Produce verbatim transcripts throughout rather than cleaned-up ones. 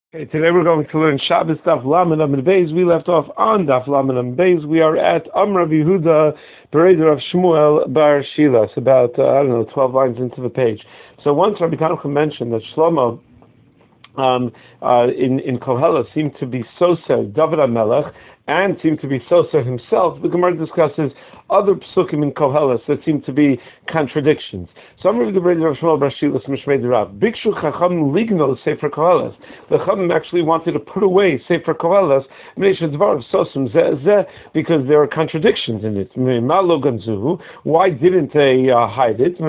Okay, today we're going to learn Shabbos Daf Lamed Amud Beis. We left off on Daf Lamed Amud Beis. We are at Amar Rav Yehuda Bereder of Shmuel Bar Shilas, about, uh, I don't know, twelve lines into the page. So once Rabbi Tanukh mentioned that Shlomo um, uh, in, in Koheles seemed to be Soser, David HaMelech, and seemed to be Soser himself, the Gemara discusses other psukim in Koheles that seem to be contradictions. So I'm reading the Bereder of Shmuel Bar Shilas Mishmei Rav. Bikshu Chacham Ligno Sefer Koheles. The Chacham actually wanted to put away Sefer Koheles because there are contradictions in it. Why didn't they uh, hide it?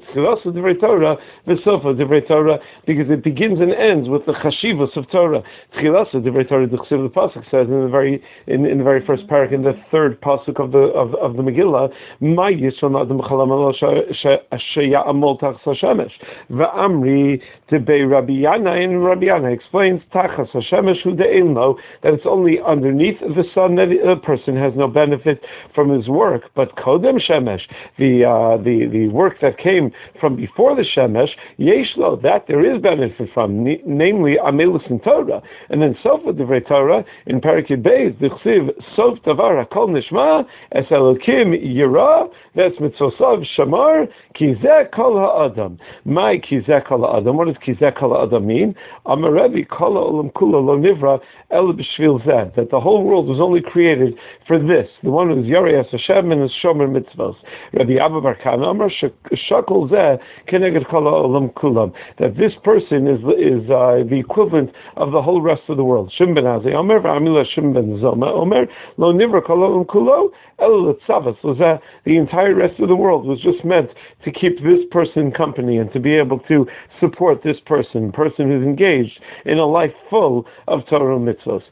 Because it begins and ends with the chashivos of Torah. The pasuk says in the very in, in the very first parak, in the third pasuk of the of, of the Megillah, "My Yisrael Adam Sheya'amol Tachas Hashemesh." Va'amri Tebei Rabbi Yana, and Rabbi Yana explains Tachas Hashemesh Hu De'ilmo, that it's only underneath the sun that a person has no benefit from his work. But Kodem Shemesh, the uh, the the work that came from before the Shemesh, Yeshlo, that there is benefit from, n- namely Amelus in Torah. And then Sofa Divrei Torah in Parak Beis, the Chsiv Sof Davar Hakol Nishma Es Elokim Yira Ves Mitzosav Shamar Kizeh Kol HaAdam. My Kizeh Kol HaAdam. What does Kizeh Kol HaAdam mean? Amarevi Kol HaOlam Kula Lo Nivra El B'Shvil Zeh, that the whole world was only created for this, the one who is Yarei Es Hashem and is Shomer Mitzvos. Rabbi Abba Bar Kana Amar Shakol Zeh Keneged Kol HaOlam Kulam, that this person is is uh, the equivalent of the whole rest of the world. Shim Ben Azai Omer V'Amila Shim Ben Zoma Omer Lo Nivra Kol HaOlam Kulo El Letzavas. So that the entire rest of the world was just meant to keep this person company and to be able to support this person, person who's engaged in a life full of Torah and mitzvos.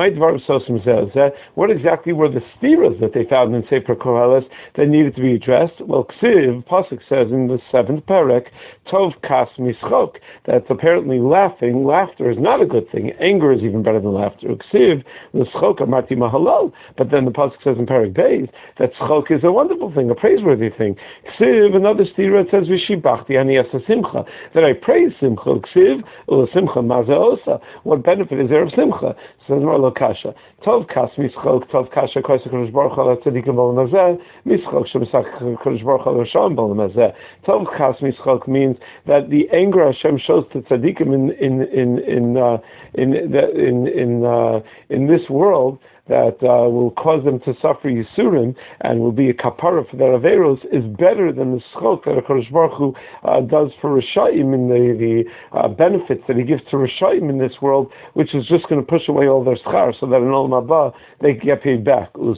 What exactly were the stiras that they found in Sefer Koheles that needed to be addressed? Well, Ksiv, Pasuk says in the seventh parak, Tov Kas Mischok, that apparently laughing, laughter is not a good thing. Anger is even better than laughter. Ksiv, L'schok Amarti Mahalal. But then the Pasuk says in Parak Beis that schok is a wonderful thing, a praiseworthy thing. Ksiv, another stira, it says Vishibachti Ani Asa Simcha, that I praise Simcha. Ksiv, Ula Simcha Maza Osa. What benefit is there of Simcha? Says more Lokasha. Tov Kas Mischok, Tov Kasha Koisa Kodesh Baruch Hu Tzadikim B'Olam Hazeh, Mischok Shemesach Kodesh Baruch Hu Rasham B'Olam Hazeh. Tov Kas Mischok means that the anger Hashem shows to Tzadikim in in in in uh, in the, in in uh, in this world, that uh, will cause them to suffer Yisurim and will be a kapara for their Averos, is better than the schok that HaKadosh Baruch Hu uh, does for Rishayim, in the, the uh, benefits that he gives to Rishayim in this world, which is just going to push away all their schar, so that in Olam Haba they get paid back. And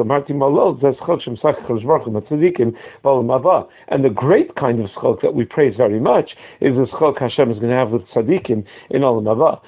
the great kind of schok that we praise very much is the schok Hashem is going to have with tzadikim in Olam Haba.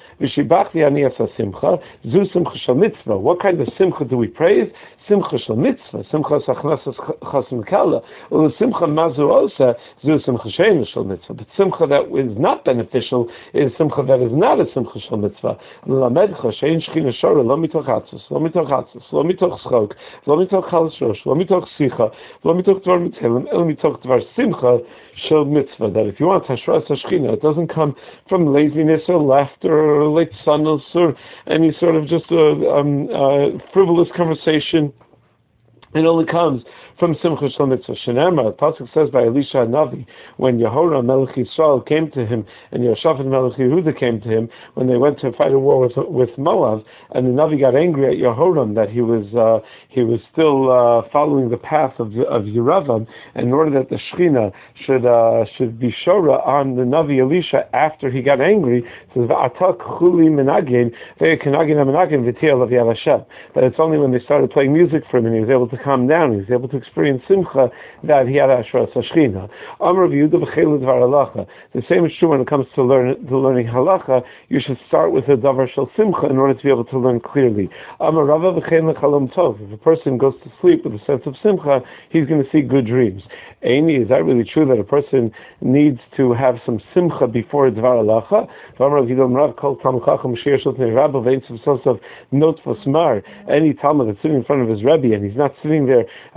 What kind of simcha do we praise? Simcha shel mitzvah, simcha sachnasas chasim kala, or simcha mazu osa, zu simcha shein shel mitzvah. But simcha that is not beneficial is simcha that is not a simcha shel mitzvah. L'lamedcha shein shchina shora lo mitoch atzos, lo mitoch atzos, lo mitoch schok, lo mitoch chalas rosh, lo mitoch sicha, lo mitoch dvar mitzelim, el mitoch dvar simcha shel mitzvah. That if you want hashras hashchina, it doesn't come from laziness or laughter or late sunnos or any sort of just a um, uh, frivolous conversation. It only comes from Simcha Shel Mitzvah. Shenema, the Pasuk says by Elisha Navi, when Yehoram Melech Yisrael came to him, and Yehoshaphat Melech Yehuda came to him, when they went to fight a war with with Moab, and the Navi got angry at Yehoram that he was uh, he was still uh, following the path of of Yeravam, and in order that the Shechina should uh, should be shora on the Navi Elisha after he got angry, it says V'atak Chuli Menagin Ve'Kenagin Menagin V'Tiel of Yad Hashem. That it's only when they started playing music for him and he was able to calm down, he was able to experience simcha, that he had ashras hashchina. Amar Rav Yehuda v'chelu dvar halacha. The same is true when it comes to learn to learning halacha. You should start with a davar shel simcha in order to be able to learn clearly. Amar Rava v'chelu chalom tov. If a person goes to sleep with a sense of simcha, he's going to see good dreams. Aini, is that really true that a person needs to have some simcha before dvar halacha? Amar Rav Yehuda Rav kol talmid chacham sheir shel rabba ve'etz v'sosav not v'smar. Any talmid that's sitting in front of his rebbe and he's not sitting there uh, with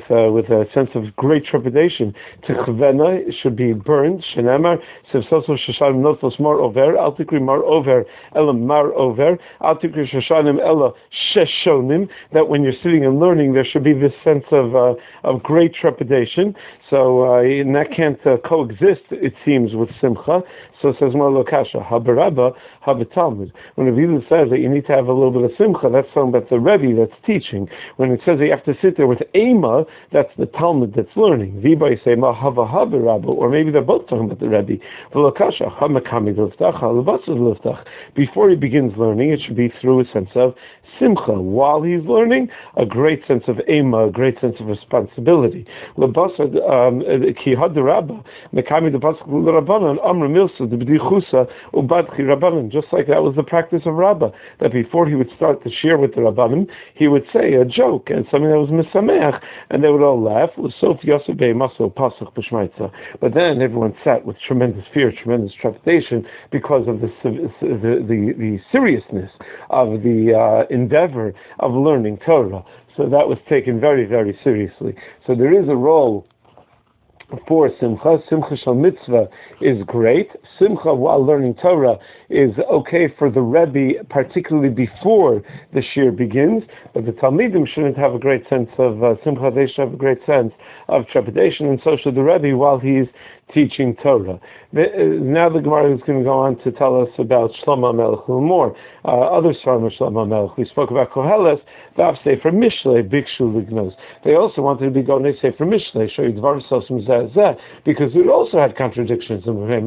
uh, with a sense of great trepidation. Tichvena should be burned. Shenemar sevsoso shashanim notos mar over. Al tikri mar over elam mar over. Al tikri shashanim ela sheshonim. That when you're sitting and learning, there should be this sense of uh, of great trepidation. So uh, and that can't uh, coexist, it seems, with simcha. So it says more lokasha habarabba habatalmud. When the Rebbe says that you need to have a little bit of simcha, that's talking about the Rebbe that's teaching. When it says that you have to sit there with ema, that's the Talmud that's learning. Viba you say ma hava habarabba, or maybe they're both talking about the Rebbe. Lokasha hamakami luftach halabasas luftach. Before he begins learning, it should be through a sense of simcha. While he's learning, a great sense of ema, a great sense of responsibility. Labasad ki hadarabba mekami the pasuk l'rabbanan amra milsa the b'dichusa ubadchi rabbanan. Just like that was the practice of Rabbah, that before he would start to share with the rabbanim, he would say a joke and something that was misameach, and they would all laugh. Sof yasubei maso pasuk b'shmaitza. But then everyone sat with tremendous fear, tremendous trepidation, because of the the the, the seriousness of the uh, endeavor of learning Torah. So that was taken very, very seriously. So there is a role for simcha. Simcha shel mitzvah is great. Simcha while learning Torah is okay for the Rebbe, particularly before the shir begins. But the Talmidim shouldn't have a great sense of uh, simcha. They should have a great sense of trepidation, and so should the Rebbe while he's teaching Torah. The, uh, now the Gemara is going to go on to tell us about Shlomo HaMelech a little more. Uh, other Svarim of Shlomo HaMelech. We spoke about Koheles, Vav Sefer Mishlei, Bikshu Lignos. They also wanted to be going to Sefer Mishlei, show you Dvar Sosum Zeh Zeh, because it also had contradictions.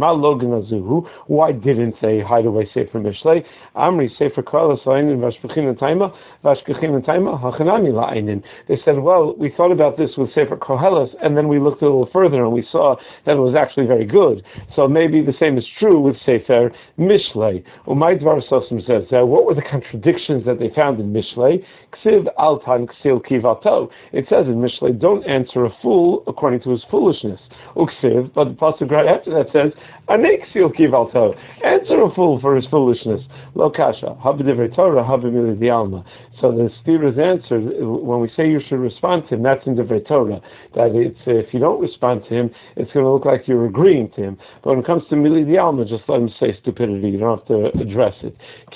Why didn't they hide away Sefer Mishlei? Amri Sefer Koheles La'inin Vashpechin Taima, Vashpechin Taima, Hachanami La'inin. They said, well, we thought about this with Sefer Koheles, and then we looked a little further and we saw that it was actually very good. So maybe the same is true with Sefer Mishlei. Umay Dvar Sosum Zeh Zeh. What were the contradictions that they found in Mishlei? Ksiv Altan Ksil Kivato. It says in Mishlei, don't answer a fool according to his foolishness. Uksiv, but the pasuk right after that says, Anek Ksil Kivato. Answer a fool for his foolishness. Lo kasha. Habedivrei Torah, habemili dialma. So the Stira's answer, when we say you should respond to him, that's in Divrei Torah. That it's, if you don't respond to him, it's going to look like you're agreeing to him. But when it comes to Mili Dialma, just let him say stupidity. You don't have to address it.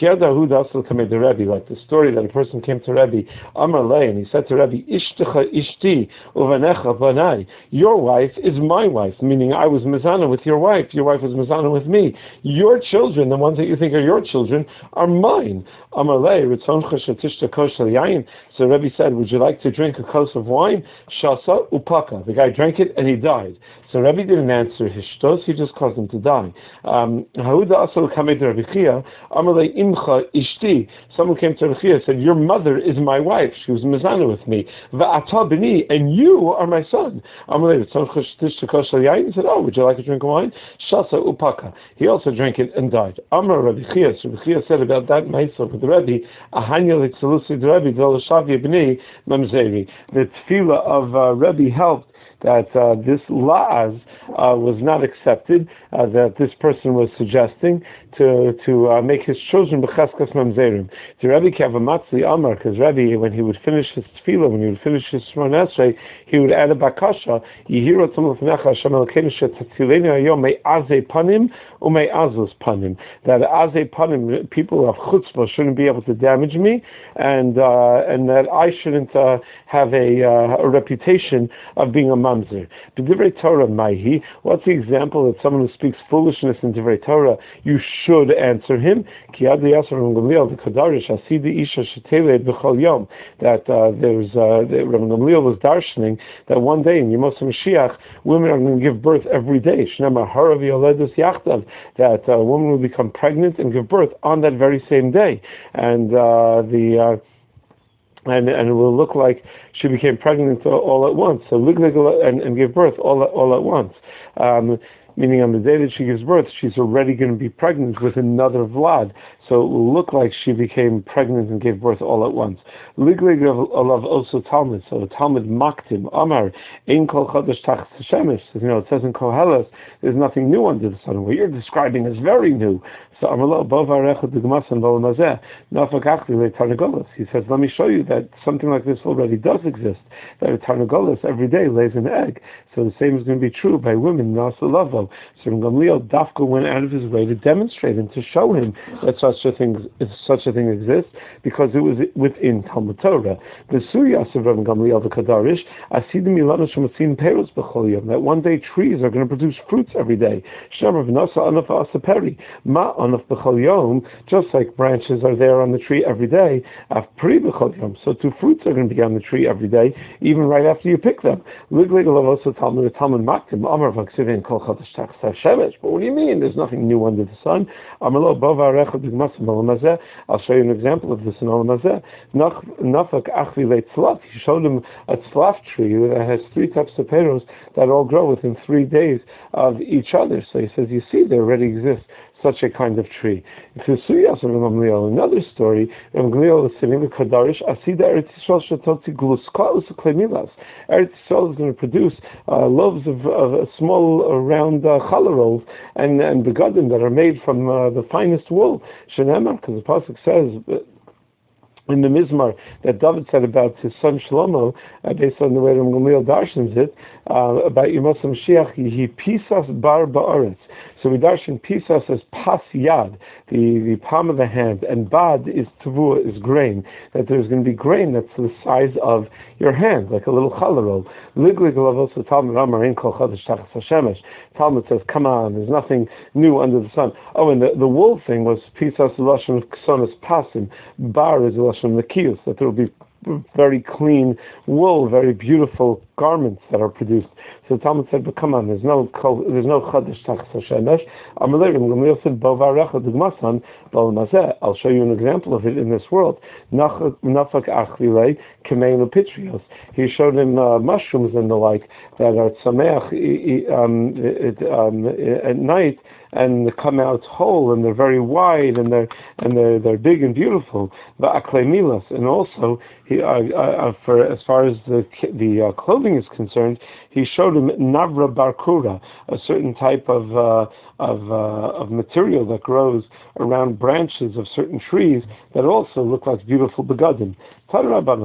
Like the story that a person came to Rebbe, Amar Lei, and he said to Rebbe, Ishtecha ishti uvanecha banai. Your wife is my wife, meaning I was mezana with your wife. Your wife was mezana with me. Your children, the ones that you think are your children, are mine. Amar Lei, ritzoncha shetishta kos shel yain. So Rebbe said, would you like to drink a kos of wine? Shasa upaka. The guy drank it and he died. So Rebbe didn't answer his shtos, he just caused him to die. Um, Someone came to Rebbe Chia and said, your mother is my wife, she was mezana with me. Va'ata b'ni, and you are my son. He said, oh, would you like a drink of wine? Shasa upaka. He also drank it and died. Amar Rebbe Chia, so Rebbe Chia said about that ma'aseh with the Rebbe, Ahanya l'tzelusi the Rebbe, v'lashavya b'ni mamzeri. The tefillah of uh, Rebbe helped that uh, this la'az uh, was not accepted, uh, that this person was suggesting to to uh, make his children b'chaskas mamzerim. The Rebbe Kavamatzli Amar, because Rebbe, when he would finish his tefillah, when he would finish his Shemona Esrei, he would add a bakasha, Yihiro tzom l'fnecha Hashem Elokeinu she'tatzilenu hayom me'azei panim u'me'azus panim. That azei panim, people who have chutzpah, shouldn't be able to damage me, and uh, and that I shouldn't uh, have a, uh, a reputation of being a mamzer. But Divrei Torah maihi, what's the example that someone who speaks foolishness in Divrei Torah, you should answer him? Ki ad yasar Gamliel the Kadarish asidi isha sheteled b'chol yom. That uh, there was uh, that Rabbi Gamliel was darshaning that one day in Yemos HaMashiach, women are going to give birth every day. Shnema harav yoledus yachdav. That a woman will become pregnant and give birth on that very same day, and uh, the. Uh, And, and it will look like she became pregnant all at once. So look like and, and give birth all at, all at once. Um, meaning on the day that she gives birth, she's already going to be pregnant with another Vlad. So it will look like she became pregnant and gave birth all at once. Liglig alav also Talmud. So the Talmud mocked him. Amar, ein kol chodesh tachas hashemesh. You know, it says in Koheles, there's nothing new under the sun. What you're describing is very new. So Amallah Bavarecha Dugmasan Balamazeh Nafakachli Le Tarnagolas. He says, let me show you that something like this already does exist. That a Tarnagolas every day lays an egg. So the same is going to be true by women. Nasa Lavo. So Gamliel Dafka went out of his way to demonstrate and to show him that such a thing such a thing exists because it was within Talmud Torah. The Suryas of Rabbi Gamliel the Kadarish Asidim Milano Shematzin Peros B'Chol. That one day trees are going to produce fruits every day. Shemar V'Nasa Anaf Asaperi Ma Anaf B'Chol Yom. Just like branches are there on the tree every day. Af Pri B'Chol Yom. So two fruits are going to be on the tree every day, even right after you pick them. Liglig Lavosa Talmud Talmud Maktim Amar Vaksiv Kol Chadash Tachsa Shemesh. But what do you mean? There's nothing new under the sun. Amalo Bava Recha B'Gmasim Olamazeh. I'll show you an example of this in Olamazeh. Nafak Achvi Leitzlaf. He showed him a tzlaf tree that has three types of peros that all grow within three days of each other. So he says, you see, there already exists such a kind of tree. Another story, Gamliel is sitting with Kadarish, Asida Eretz Yisrael Shatotzi Gluska Usuklemilas. Eretz Yisrael is going to produce uh, loaves of, of uh, small uh, round uh, challah rolls and, and begadim that are made from uh, the finest wool. Shenemar, because the Pasuk says, in the Mizmar that David said about his son Shlomo, uh, based on the way Ram Gamliel darshans it, uh, about Yemos HaMashiach, he pisas bar ba'aretz. So we darshan pisas as pas yad, the, the palm of the hand, and bad is tavua, is grain, that there's going to be grain that's the size of your hand, like a little challah roll. Liglig lavos Talmud Amar ein kol chadash tachas hashemesh. Talmud says, come on, there's nothing new under the sun. Oh, and the, the wool thing was pisas lashon ksonas pasim, bar is lashon lekiyus, that there will be very clean wool, very beautiful garments that are produced. So Talmud said, but come on, there's no there's no chadash tachas hashemesh. Amaleirim Gamliel said, Bovarecha dugmasan balamazeh. I'll show you an example of it in this world. Nafak achvilei kemein lepitrios. He showed him uh, mushrooms and the like that are tzameach um, um, at night and come out whole, and they're very wide, and they're and they're they're big and beautiful. The aklemilas, and also he uh, uh, for as far as the the uh, clothing is concerned, he showed him navra barkura, a certain type of uh, of uh, of material that grows around branches of certain trees that also look like beautiful begadim. A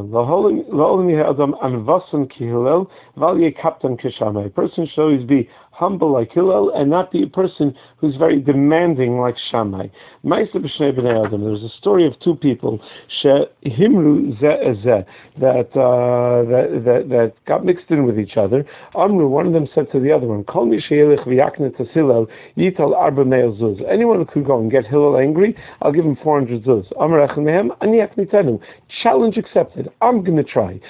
person should always be humble like Hillel and not be a person who's very demanding like Shammai. There's a story of two people that, uh, that, that, that got mixed in with each other. Amru, one of them said to the other one, anyone who could go and get Hillel angry, I'll give him four hundred zuz. Challenge accepted. I'm going to try.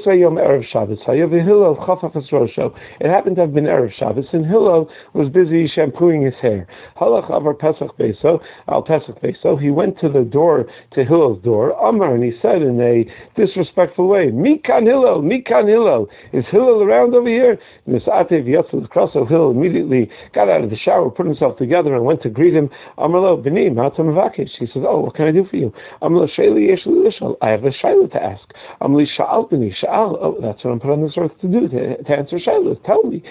It happened to have been Erev Shabbos, and Hillel was busy shampooing his hair. Halach avar Pesach Beso, al Pesach Beso. He went to the door, to Hillel's door, Amar, and he said in a disrespectful way, Mikan Hillel, Mikan Hillel. Is Hillel around over here? And this Atev Yatzil Kraso, Hillel immediately got out of the shower, put himself together, and went to greet him. Amarlo, B'ni, Matam Vakish. He says, oh, what can I do for you? Amarlo, Shayli Yeshli Lishal. I have a shayla to ask. Amli Sha'al B'ni, Sha'al. Oh, that's what I'm put on this earth to do, to, to answer shaylas. Tell me.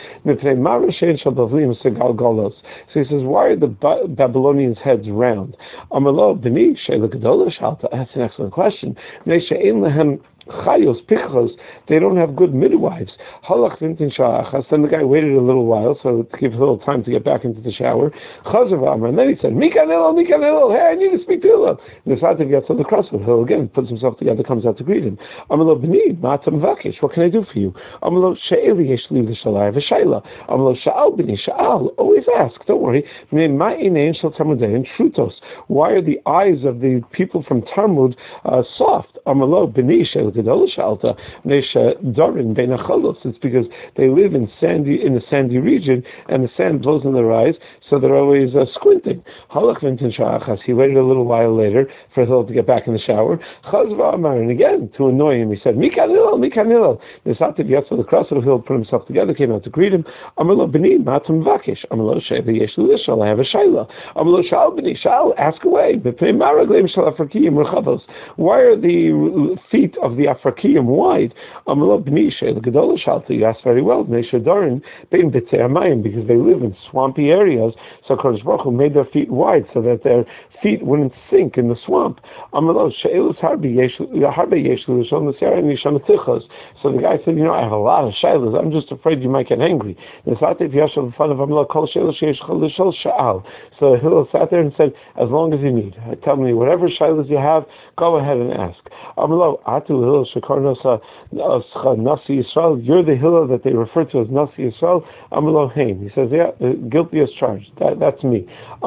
So he says, why are the ba- Babylonians' heads round? That's an excellent question. Chayos, pichos, they don't have good midwives. Halach vintin sha'achas. Then the guy waited a little while, so to give a little time to get back into the shower. Chazav Amar, and then he said, Mikan Hillel, Mikan Hillel, hey, I need to speak to Hillel. And the Sativ Yatzal the crossroad, Hillel again puts himself together, comes out to greet him. Amalo b'ni, matam vakish, what can I do for you? Amalo she'eli yeshli l'shalai v'shayla. Amalo sha'al b'ni, sha'al, always ask, don't worry. Ma'inayin shel Talmudayin trutos. Why are the eyes of the people from Talmud uh, soft? Amalo b'ni shel it's because they live in sandy in a sandy region, and the sand blows in their eyes, so they're always uh, squinting. He waited a little while later for Hillel to get back in the shower. And again, to annoy him, he said, Mikan Hillel, Mikan Hillel. The Sativ Yatzal the cross of Hillel put himself together, came out to greet him. Amalo b'ni, matam vakish. Amalo she'eli yesh l'ishal, I have a shayla. Amalo sha'al b'ni, sha'al, ask away. Why are the feet of the the Afrakiyim wide. Amalo B'nisha, the Gedolah Shalta, you asked very well, Neshadorin, Bein B'tzei Amayim, because they live in swampy areas, so Kodesh Baruch Hu made their feet wide so that their feet wouldn't sink in the swamp. Amalo She'elus Harbe Yeshlu L'Shon L'Siyara and Yishon L'Tichos. So the guy said, you know, I have a lot of shaylas, I'm just afraid you might get angry. So Hillel sat there and said, as long as you need, tell me whatever shaylas you have, go ahead and ask. You're the Hillel that they refer to as Nasi Yisrael. He says, yeah, guilty as charged. That, that's me.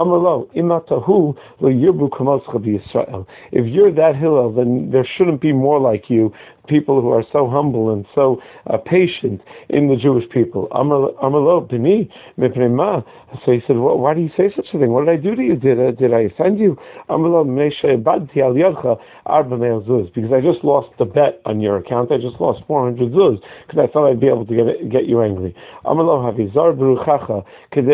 If you're that Hillel, then there shouldn't be more like you, people who are so humble and so uh, patient in the Jewish people. Amalo b'ni mipnei ma. So he said, well, why do you say such a thing? What did I do to you? Did, uh, did I offend you? Amalo me'shebadti al yadcha arba me'al zuz. Because I just lost the bet on your account. I just lost four hundred zuz because I thought I'd be able to get get you angry. Amalo havizar beruchacha.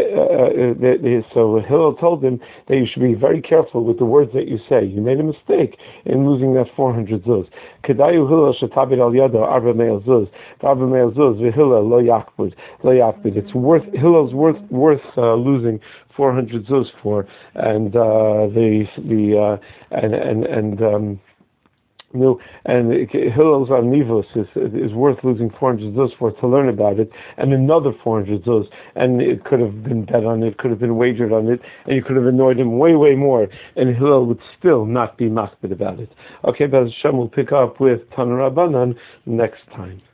So Hillel told him that you should be very careful with the words that you say. You made a mistake in losing that four hundred zuz. Kedayu Hillel shetabid al yado arba me'al zuz. Arba me'al zuz v'Hillel lo yakbud lo yakbud. It's worth Hillel's worth worth uh, losing four hundred zuz for, and uh, the the uh, and and and. Um, No, and Hillel's Nivos is is worth losing four hundred zuz for to learn about it, and another four hundred zuz, and it could have been bet on it, could have been wagered on it, and you could have annoyed him way, way more, and Hillel would still not be makbid about it. Okay, Bez Hashem will pick up with Tana Rabbanan next time.